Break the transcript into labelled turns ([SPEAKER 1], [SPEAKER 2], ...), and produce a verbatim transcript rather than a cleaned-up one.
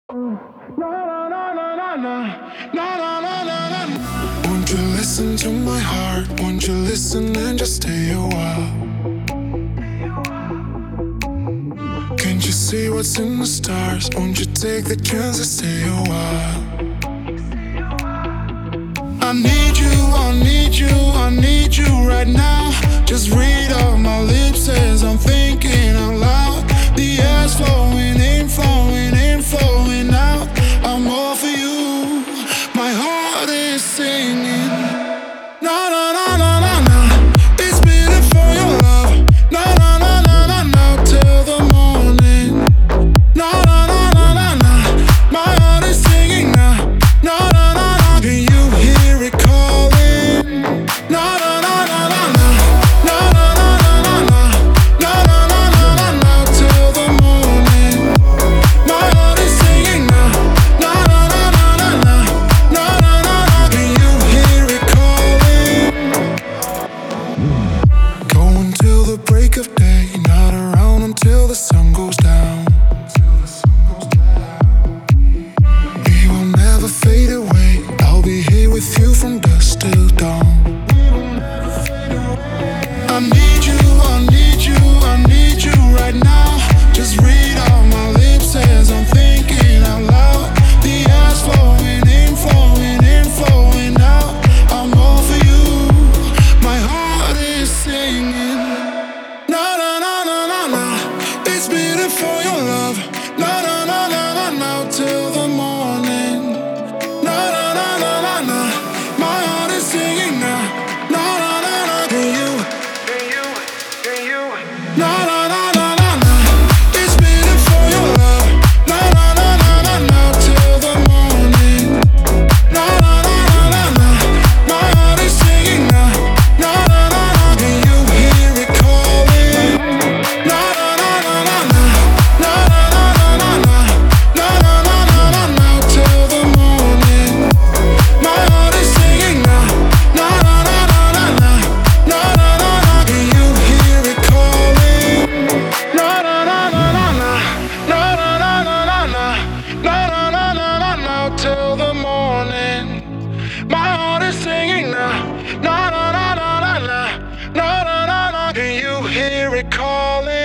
[SPEAKER 1] Won't you listen to my heart? Won't you listen and just stay a while? Can't you see what's in the stars? Won't you take the chance to stay a while? I need you, I need you, I need you right now. Just read off my lips as I'm thinking out loud. The air's flowing in, flowing in, flowing out. I'm all for you, my heart is singing. Na na na na na na. It's beating for your love. Na na na na na na till the morning. Na na na na na na. My heart is singing now. Na na na na. Can you hear it calling? Na na na na na na. Na na na na na na. Na na na na na na till the morning. My heart is singing now. Na na na na na na. Na na na na. Can you hear it calling? Go until the break of day, not around until the sun goes down. We will never fade away. I'll be here with you from dusk till dawn. I need you, I need you, I need you right now. Just read out my lips as I'm thinking out loud. The air's flowing in, flowing in, flowing out. I'm all for you, my heart is singing. Na na na na na na. It's beating for your love. Na na na na na na till the morning. Na na na na na na. My heart is singing now. Na na na na. Can you? Can you? Can you? Na na na na na na. It's beating for your love. Na na na na na na till the morning. Na na na na na na. My heart is singing now. Na na na na. Can you hear it calling? Na na na na na na. Na na na na na na. Na na na na na na till the morning. My heart is singing now. Na na na na na na. Na na na na. Can you hear it calling? Na na na na na na. Na na na na na na. Na na na na na na till the morning. My heart is singing now. Na na na na na na. Na na na na. Can you hear it calling?